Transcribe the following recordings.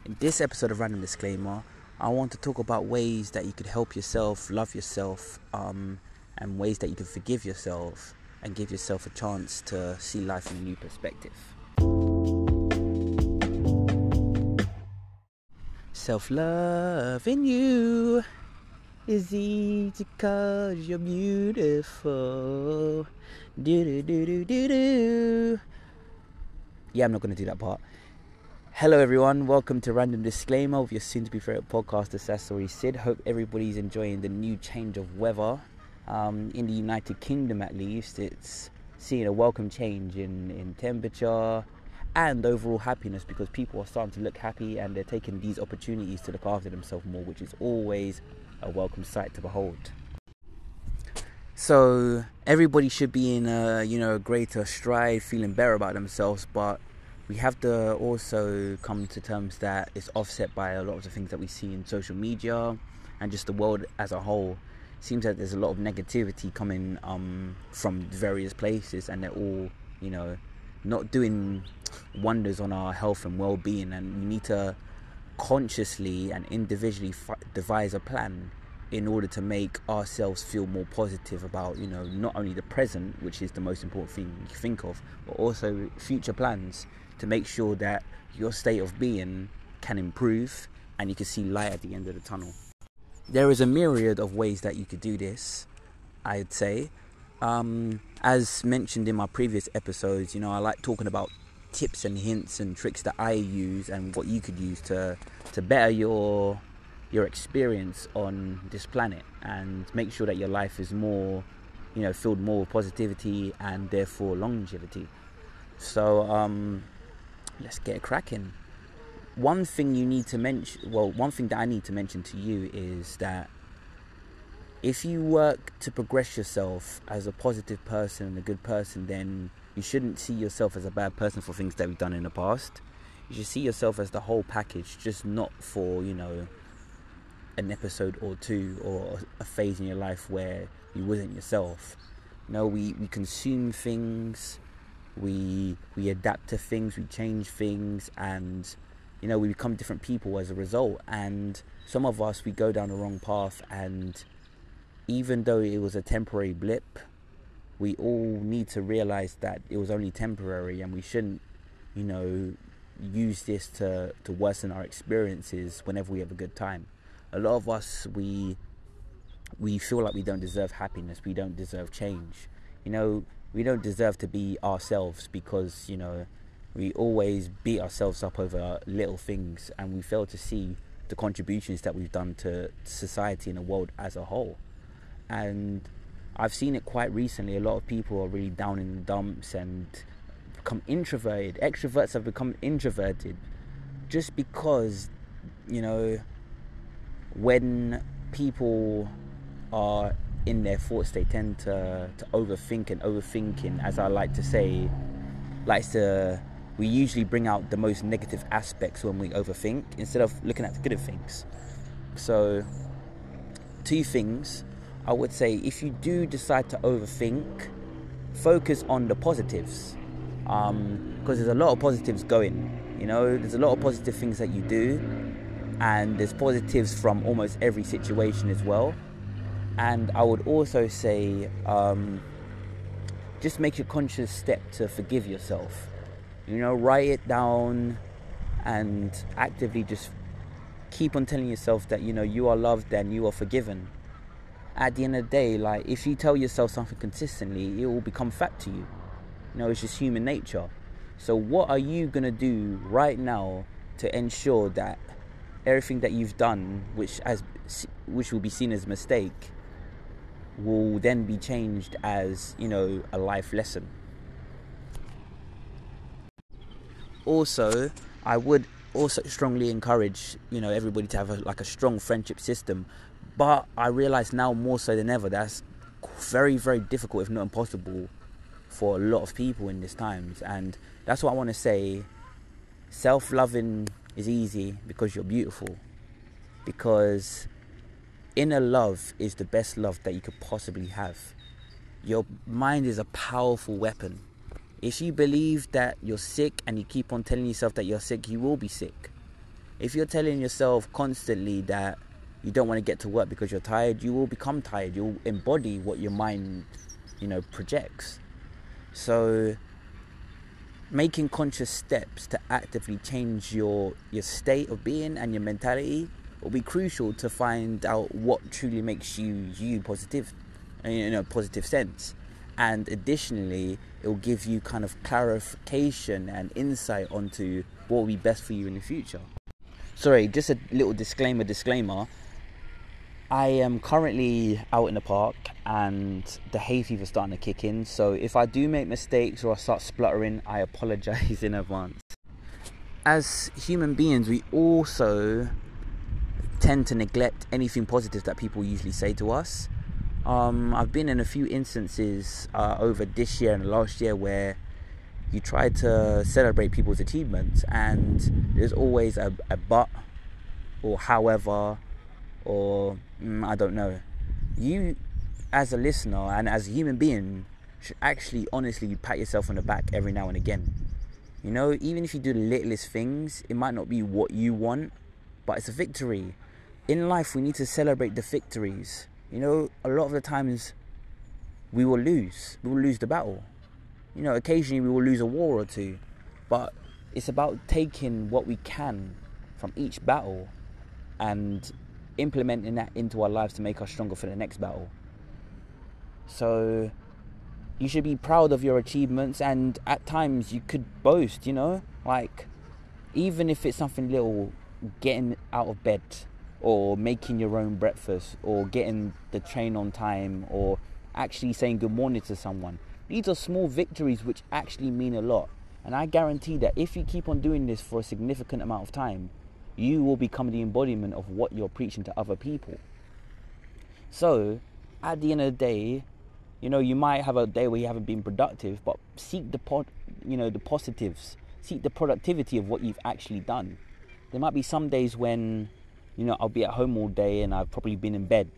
In this episode of Random Disclaimer, I want to talk about ways that you could help yourself, love yourself, and ways that you can forgive yourself and give yourself a chance to see life in a new perspective. Self-loving you is easy 'cause you're beautiful. Do-do-do-do-do-do. Yeah, I'm not going to do that part. Hello everyone, welcome to Random Disclaimer with your soon-to-be favourite podcaster, Sassori Sid. Hope everybody's enjoying the new change of weather. In the United Kingdom at least, it's seeing a welcome change in temperature and overall happiness, because people are starting to look happy and they're taking these opportunities to look after themselves more, which is always a welcome sight to behold. So everybody should be in a greater stride, feeling better about themselves, but we have to also come to terms that it's offset by a lot of the things that we see in social media and just the world as a whole. It seems that there's a lot of negativity coming from various places, and they're all, not doing wonders on our health and well-being, and we need to consciously and individually devise a plan in order to make ourselves feel more positive about, not only the present, which is the most important thing you think of, but also future plans to make sure that your state of being can improve and you can see light at the end of the tunnel. There is a myriad of ways that you could do this, I'd say. As mentioned in my previous episodes, I like talking about tips and hints and tricks that I use and what you could use to better your experience on this planet and make sure that your life is more, filled more with positivity and therefore longevity. So let's get cracking. One thing that I need to mention to you is that if you work to progress yourself as a positive person and a good person, then you shouldn't see yourself as a bad person for things that we've done in the past. You should see yourself as the whole package, just not for, an episode or two or a phase in your life where you wasn't yourself. We consume things, we adapt to things, we change things, and we become different people as a result. And some of us, we go down the wrong path, and even though it was a temporary blip, we all need to realize that it was only temporary, and we shouldn't use this to worsen our experiences whenever we have a good time. A lot of us, we feel like we don't deserve happiness, we don't deserve change. We don't deserve to be ourselves because, we always beat ourselves up over little things, and we fail to see the contributions that we've done to society and the world as a whole. And I've seen it quite recently. A lot of people are really down in the dumps and become introverted. Extroverts have become introverted just because, when people are in their thoughts, they tend to overthink, and overthinking, as I like to say, we usually bring out the most negative aspects when we overthink instead of looking at the good things. So, two things I would say: if you do decide to overthink, focus on the positives, because there's a lot of positives going. There's a lot of positive things that you do, and there's positives from almost every situation as well. And I would also say, just make a conscious step to forgive yourself. Write it down and actively just keep on telling yourself that, you are loved and you are forgiven. At the end of the day, if you tell yourself something consistently, it will become fact to you. It's just human nature. So what are you going to do right now to ensure that everything that you've done, which will be seen as a mistake, will then be changed as, a life lesson? Also, I would also strongly encourage, everybody to have a strong friendship system. But I realize now more so than ever that's very, very difficult, if not impossible, for a lot of people in these times. And that's what I want to say. Self-loving is easy because you're beautiful. Because inner love is the best love that you could possibly have. Your mind is a powerful weapon. If you believe that you're sick and you keep on telling yourself that you're sick, you will be sick. If you're telling yourself constantly that you don't want to get to work because you're tired, you will become tired. You'll embody what your mind, projects. So making conscious steps to actively change your state of being and your mentality will be crucial to find out what truly makes you positive, positive sense. And additionally, it will give you kind of clarification and insight onto what will be best for you in the future. Sorry, just a little disclaimer. I am currently out in the park and the hay fever's starting to kick in. So if I do make mistakes or I start spluttering, I apologize in advance. As human beings, we also tend to neglect anything positive that people usually say to us. I've been in a few instances over this year and last year where you try to celebrate people's achievements and there's always a but or however or I don't know. You as a listener and as a human being should actually honestly pat yourself on the back every now and again. Even if you do the littlest things, it might not be what you want, but it's a victory. In life, we need to celebrate the victories. A lot of the times we will lose the battle. Occasionally we will lose a war or two, but it's about taking what we can from each battle and implementing that into our lives to make us stronger for the next battle. So you should be proud of your achievements, and at times you could boast, like even if it's something little, getting out of bed or making your own breakfast or getting the train on time or actually saying good morning to someone. These are small victories which actually mean a lot. And I guarantee that if you keep on doing this for a significant amount of time, you will become the embodiment of what you're preaching to other people. So, at the end of the day, you might have a day where you haven't been productive, but seek the positives. Seek the productivity of what you've actually done. There might be some days when, I'll be at home all day and I've probably been in bed,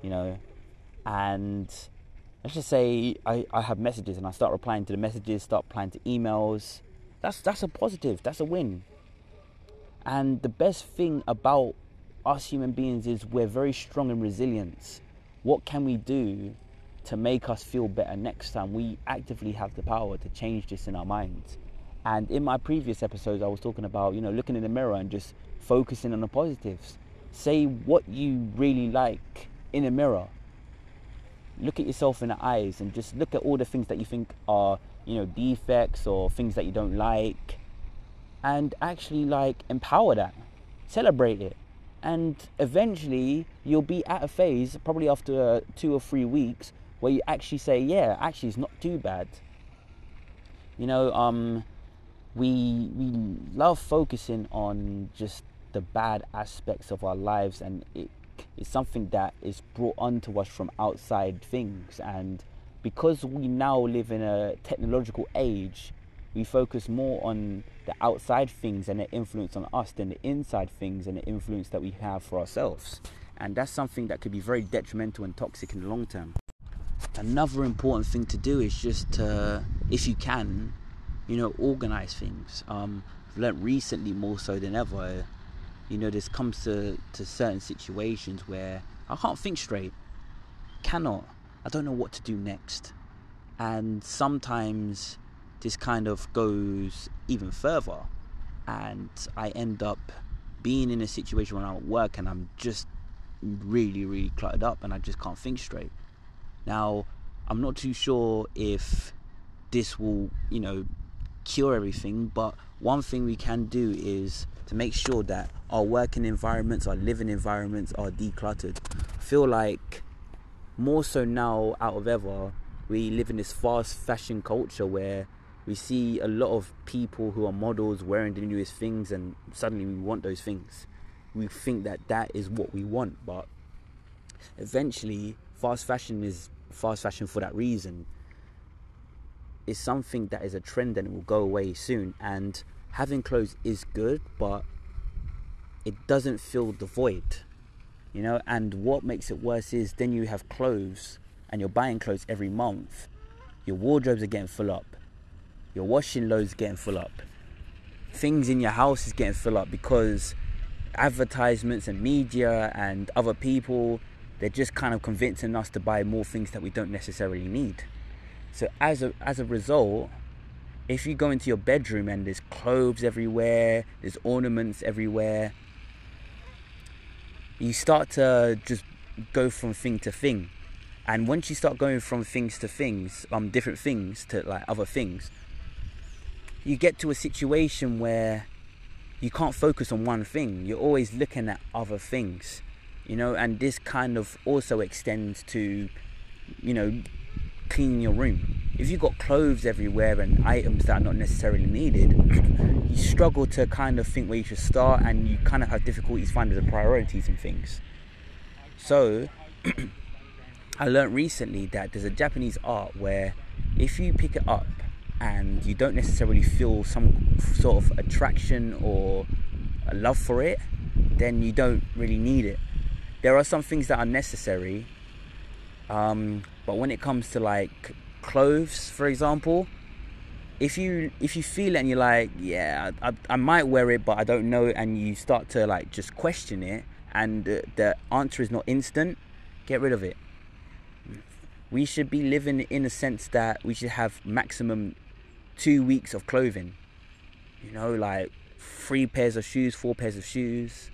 and let's just say I have messages and I start replying to the messages, start replying to emails. That's a positive, that's a win. And the best thing about us human beings is we're very strong in resilience. What can we do to make us feel better next time? We actively have the power to change this in our minds. And in my previous episodes, I was talking about, looking in the mirror and just focusing on the positives. Say what you really like in a mirror. Look at yourself in the eyes and just look at all the things that you think are, defects or things that you don't like. And actually, empower that. Celebrate it. And eventually, you'll be at a phase, probably after 2 or 3 weeks, where you actually say, yeah, actually, it's not too bad. We love focusing on just the bad aspects of our lives, and it's something that is brought onto us from outside things. And because we now live in a technological age, we focus more on the outside things and the influence on us than the inside things and the influence that we have for ourselves. And that's something that could be very detrimental and toxic in the long term. Another important thing to do is just to, if you can, organize things. I've learned recently more so than ever, this comes to certain situations where I can't think straight. I don't know what to do next. And sometimes this kind of goes even further, and I end up being in a situation when I'm at work and I'm just really, really cluttered up and I just can't think straight. Now, I'm not too sure if this will, cure everything, but one thing we can do is to make sure that our working environments, our living environments are decluttered. I feel like more so now out of ever, we live in this fast fashion culture where we see a lot of people who are models wearing the newest things, and suddenly we want those things. We think that is what we want, but eventually fast fashion is fast fashion for that reason. It's something that is a trend and it will go away soon. And having clothes is good, but it doesn't fill the void, and what makes it worse is then you have clothes and you're buying clothes every month. Your wardrobes are getting full up. Your washing loads getting full up. Things in your house is getting full up because advertisements and media and other people, they're just kind of convincing us to buy more things that we don't necessarily need. So as a result, if you go into your bedroom and there's clothes everywhere, there's ornaments everywhere, you start to just go from thing to thing. And once you start going from things to things, different things to like other things, you get to a situation where you can't focus on one thing. You're always looking at other things, and this kind of also extends to, cleaning your room. If you've got clothes everywhere and items that are not necessarily needed, you struggle to kind of think where you should start, and you kind of have difficulties finding the priorities in things. So I learned recently that there's a Japanese art where if you pick it up and you don't necessarily feel some sort of attraction or a love for it, then you don't really need it. There are some things that are necessary, but when it comes to like clothes, for example, if you feel it and you're like, yeah, I might wear it, but I don't know, and you start to like just question it, and the answer is not instant, get rid of it. We should be living in a sense that we should have maximum 2 weeks of clothing. Like 3 pairs of shoes, 4 pairs of shoes,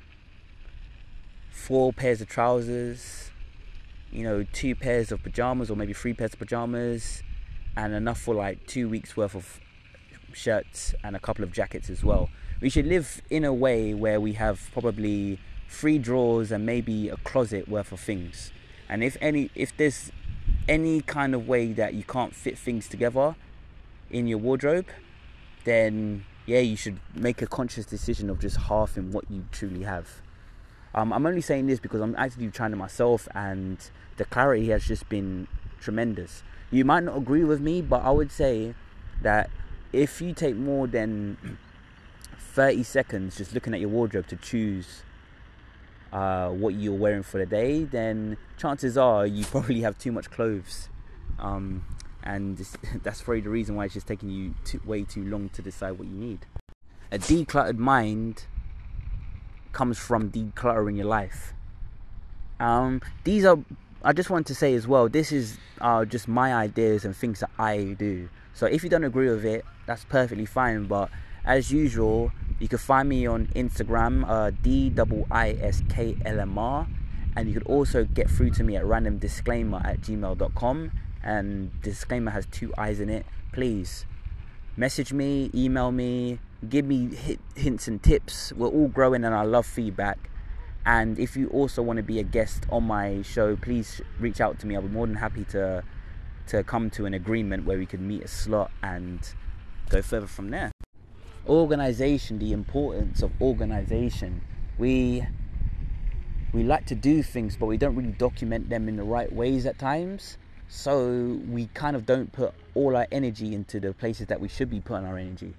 4 pairs of trousers, 2 pairs of pajamas, or maybe 3 pairs of pajamas, and enough for like 2 weeks worth of shirts and a couple of jackets as well. We should live in a way where we have probably 3 drawers and maybe a closet worth of things. And if there's any kind of way that you can't fit things together in your wardrobe, then yeah, you should make a conscious decision of just halving what you truly have. I'm only saying this because I'm actually trying it myself, and the clarity has just been tremendous. You might not agree with me, but I would say that if you take more than 30 seconds just looking at your wardrobe to choose what you're wearing for the day, then chances are you probably have too much clothes, and that's probably the reason why it's just taking you way too long to decide what you need. A decluttered mind comes from decluttering your life. I just want to say as well, this is just my ideas and things that I do. So if you don't agree with it, that's perfectly fine, but as usual, you can find me on Instagram, DIISKLMR, and you could also get through to me at randomdisclaimer@gmail.com, and disclaimer has 2 I's in it. Please message me, email me, give me hints and tips. We're all growing and I love feedback. And if you also want to be a guest on my show, please reach out to me. I'll be more than happy to come to an agreement where we can meet a slot and go further from there. Organization, the importance of organization. We like to do things, but we don't really document them in the right ways at times. So we kind of don't put all our energy into the places that we should be putting our energy.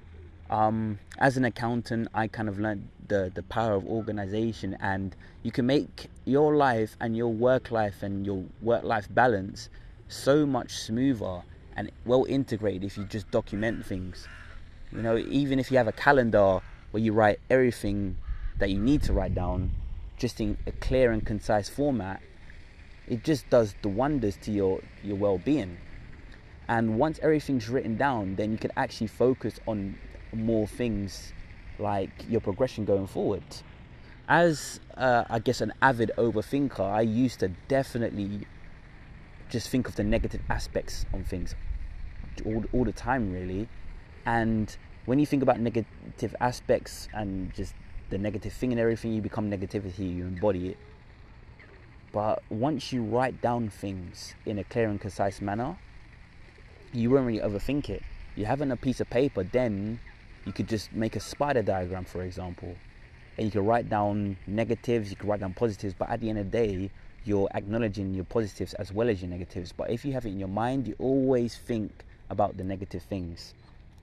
As an accountant, I kind of learned the power of organization, and you can make your life and your work life and your work-life balance so much smoother and well integrated if you just document things. Even if you have a calendar where you write everything that you need to write down just in a clear and concise format, it just does the wonders to your well-being. And once everything's written down, then you can actually focus on more things like your progression going forward. As I guess an avid overthinker, I used to definitely just think of the negative aspects on things all the time, really. And when you think about negative aspects and just the negative thing and everything, you become negativity, you embody it. But once you write down things in a clear and concise manner, you won't really overthink it. You have it on a piece of paper, then you could just make a spider diagram, for example, and you can write down negatives, you can write down positives, but at the end of the day, you're acknowledging your positives as well as your negatives. But if you have it in your mind, you always think about the negative things.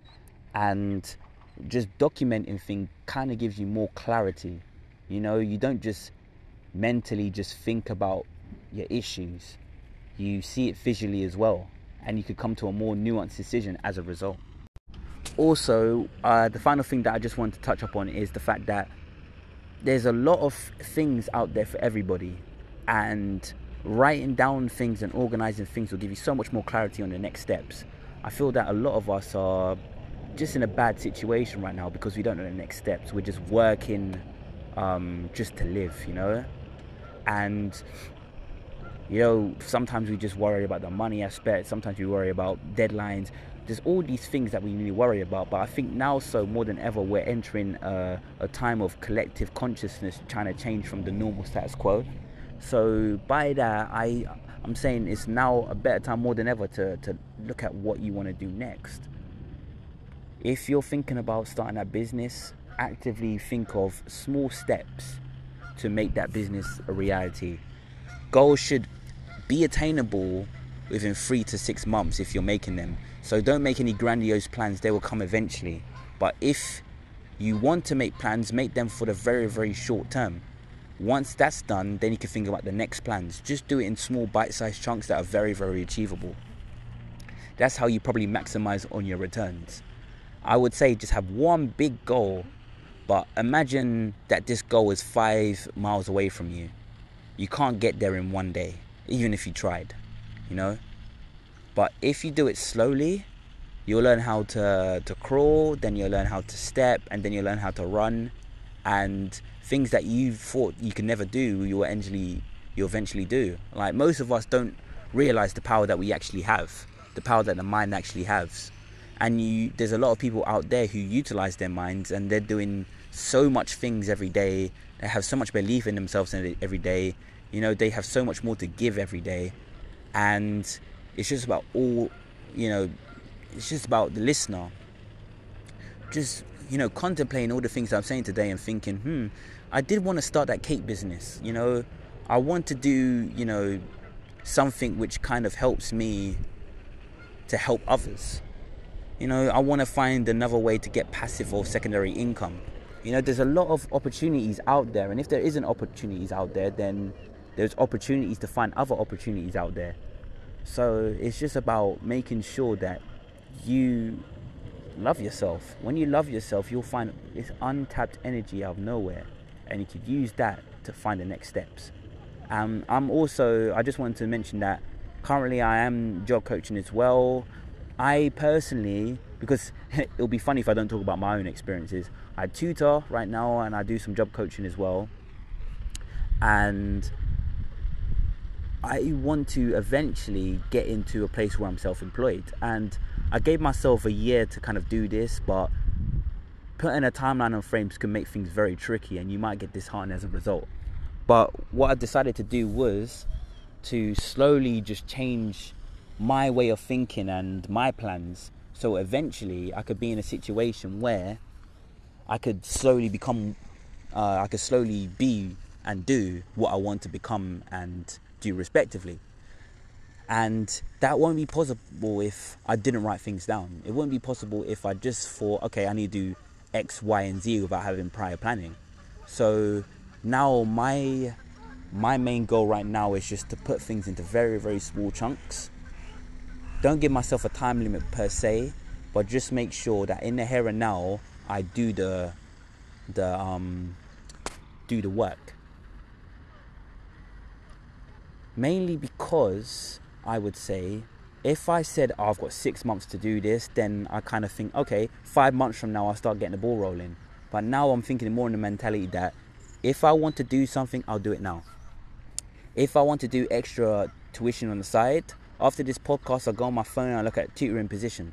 And just documenting things kind of gives you more clarity. You don't just mentally just think about your issues. You see it visually as well, and you could come to a more nuanced decision as a result. Also, the final thing that I just want to touch upon is the fact that there's a lot of things out there for everybody, and writing down things and organizing things will give you so much more clarity on the next steps. I feel that a lot of us are just in a bad situation right now because we don't know the next steps. We're just working just to live, and sometimes we just worry about the money aspect, sometimes we worry about deadlines. There's all these things that we really worry about, but I think now, so more than ever, we're entering a time of collective consciousness, trying to change from the normal status quo. So by that, I'm saying it's now a better time more than ever to look at what you want to do next. If you're thinking about starting that business, actively think of small steps to make that business a reality. Goals should be attainable within 3 to 6 months if you're making them. So don't make any grandiose plans, they will come eventually. But if you want to make plans, make them for the very, very short term. Once that's done, then you can think about the next plans. Just do it in small bite-sized chunks that are very, very achievable. That's how you probably maximize on your returns. I would say just have one big goal, but imagine that this goal is 5 miles away from you. You can't get there in one day, even if you tried, But if you do it slowly, you'll learn how to crawl, then you'll learn how to step, and then you'll learn how to run. And things that you thought you could never do, you'll eventually do. Like, most of us don't realize the power that we actually have, the power that the mind actually has. And there's a lot of people out there who utilize their minds, and they're doing so much things every day. They have so much belief in themselves every day. They have so much more to give every day. And it's just about it's just about the listener. Just, contemplating all the things I'm saying today and thinking, I did want to start that cake business. I want to do, something which kind of helps me to help others. I want to find another way to get passive or secondary income. There's a lot of opportunities out there. And if there isn't opportunities out there, then there's opportunities to find other opportunities out there. So it's just about making sure that you love yourself. When you love yourself, you'll find this untapped energy out of nowhere, and you could use that to find the next steps. I just wanted to mention that currently I am job coaching as well. I personally, because it'll be funny if I don't talk about my own experiences, I tutor right now and I do some job coaching as well. And I want to eventually get into a place where I'm self-employed. And I gave myself a year to kind of do this, but putting a timeline on frames can make things very tricky and you might get disheartened as a result. But what I decided to do was to slowly just change my way of thinking and my plans, so eventually I could be in a situation where I could slowly be and do what I want to become and do respectively. And that won't be possible if I didn't write things down. It won't be possible if I just thought, okay, I need to do X, Y, and Z without having prior planning. So now my main goal right now is just to put things into very, very small chunks. Don't give myself a time limit per se, but just make sure that in the here and now I do the work. Mainly because I would say, if I said, I've got 6 months to do this, then I kind of think, okay, 5 months from now I'll start getting the ball rolling. But now I'm thinking more in the mentality that if I want to do something, I'll do it now. If I want to do extra tuition on the side, after this podcast, I'll go on my phone and I'll look at tutoring position.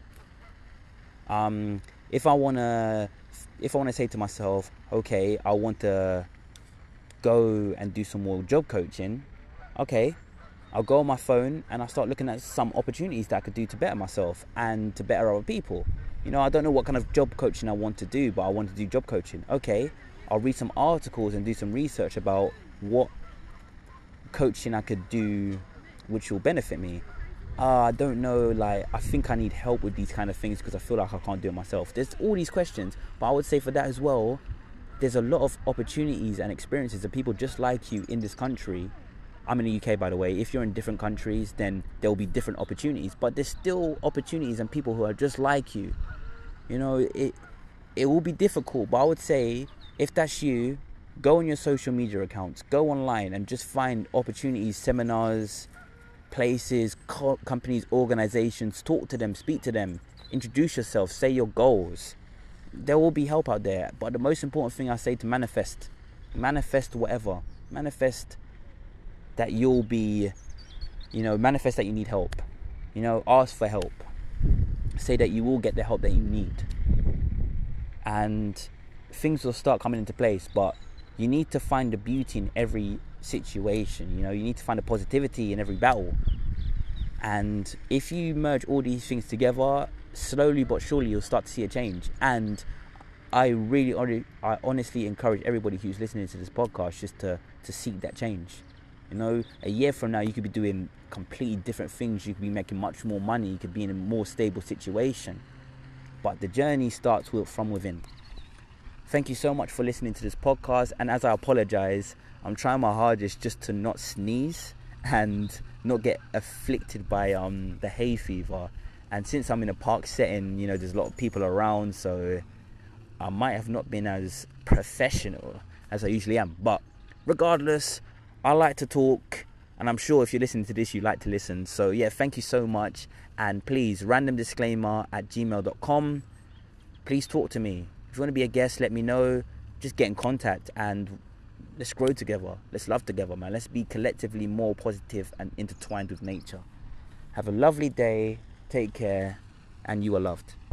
If I want to say to myself, okay, I want to go and do some more job coaching, okay, I'll go on my phone and I'll start looking at some opportunities that I could do to better myself and to better other people. I don't know what kind of job coaching I want to do, but I want to do job coaching. Okay, I'll read some articles and do some research about what coaching I could do which will benefit me. I don't know, I think I need help with these kind of things because I feel like I can't do it myself. There's all these questions, but I would say for that as well, there's a lot of opportunities and experiences of people just like you in this country. I'm in the UK, by the way. If you're in different countries, then there will be different opportunities, but there's still opportunities and people who are just like you. It will be difficult, but I would say if that's you, Go on your social media accounts, go online and just find opportunities, seminars, places, companies, organizations. Talk to them, speak to them, introduce yourself, say your goals. There will be help out there, but the most important thing I say to manifest whatever. Manifest that you'll be, manifest that you need help. Ask for help. Say that you will get the help that you need. And things will start coming into place, but you need to find the beauty in every situation. You need to find the positivity in every battle. And if you merge all these things together, slowly but surely you'll start to see a change. And I honestly encourage everybody who's listening to this podcast just to seek that change. A year from now you could be doing completely different things. You could be making much more money. You could be in a more stable situation. But the journey starts from within. Thank you so much for listening to this podcast. And as I apologize, I'm trying my hardest just to not sneeze and not get afflicted by the hay fever. And since I'm in a park setting, there's a lot of people around, so I might have not been as professional as I usually am. But regardless, I like to talk, and I'm sure if you're listening to this, you like to listen. So yeah, thank you so much. And please, randomdisclaimer@gmail.com. Please talk to me. If you want to be a guest, let me know. Just get in contact and let's grow together. Let's love together, man. Let's be collectively more positive and intertwined with nature. Have a lovely day. Take care. And you are loved.